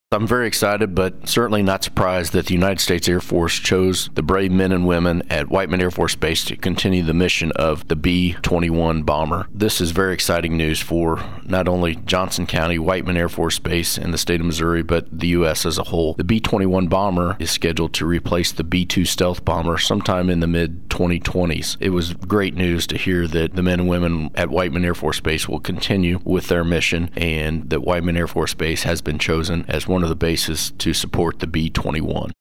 I'm very excited, but certainly not surprised that the United States Air Force chose the brave men and women at Whiteman Air Force Base to continue the mission of the B-21 bomber. This is very exciting news for not only Johnson County, Whiteman Air Force Base, and the state of Missouri, but the U.S. as a whole. The B-21 bomber is scheduled to replace the B-2 stealth bomber sometime in the mid-2020s. It was great news to hear that the men and women at Whiteman Air Force Base will continue with their mission, and that Whiteman Air Force Base has been chosen as one of the bases to support the B-21.